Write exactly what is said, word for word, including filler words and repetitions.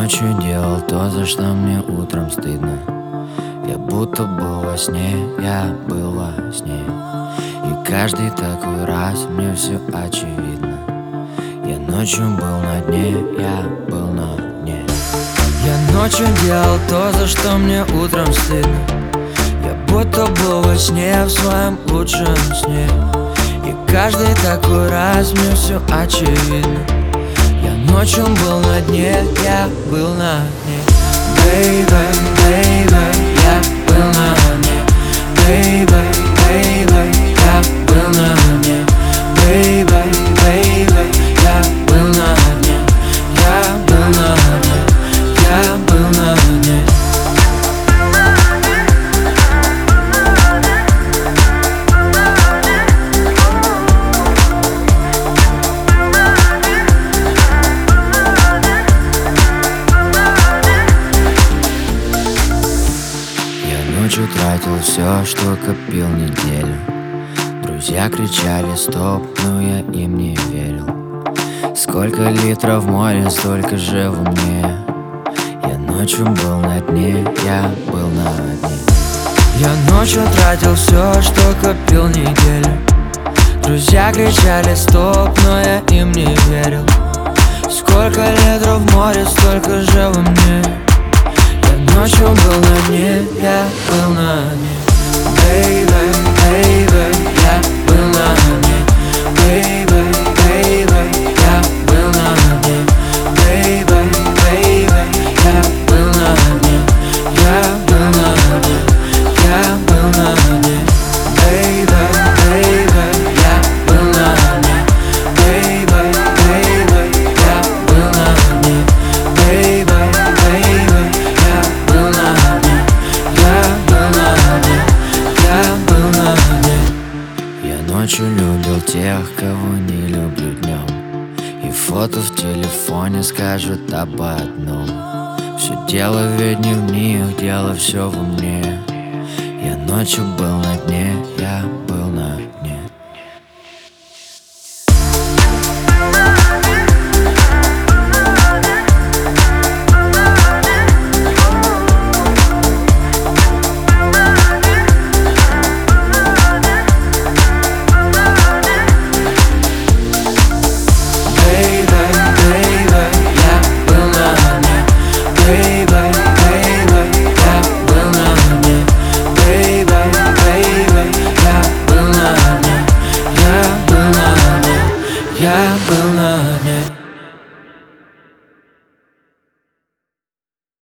ночью делал то, за что мне утром стыдно. Я будто был во сне, я был во сне. И каждый такой раз мне все очевидно. Я ночью был на дне, я был на дне. Я ночью делал то, за что мне утром стыдно. Я будто был во сне, в своем лучшем сне. И каждый такой раз мне все очевидно. Я ночью был на дне, я был на дне. Baby, baby, я был на дне. Baby, baby, я был на дне. Baby, baby, я был на дне. Я был на дне, я был на дне. Ночью тратил все, что копил неделю. Друзья кричали стоп, но я им не верил. Сколько литров в море, столько же в уме. Я ночью был на дне, я был на дне. Я ночью тратил все, что копил неделю. Друзья кричали стоп, но я им не верил. Сколько литров в море, столько же во мне. Ночью был на дне, я был на дне. Baby, baby, я был на дне. Baby, baby, я был на дне. Baby, baby, я был на дне. Я был на дне, я был на дне. Baby, baby, я был на дне. Baby, baby, я был на дне. Baby, baby, я был на дне, я был на дне. Я ночью любил тех, кого не люблю днем. И фото в телефоне скажут об одном. Все дело ведь не в них, дело все во мне. Я ночью был на дне, я был на дне. Я был на дне.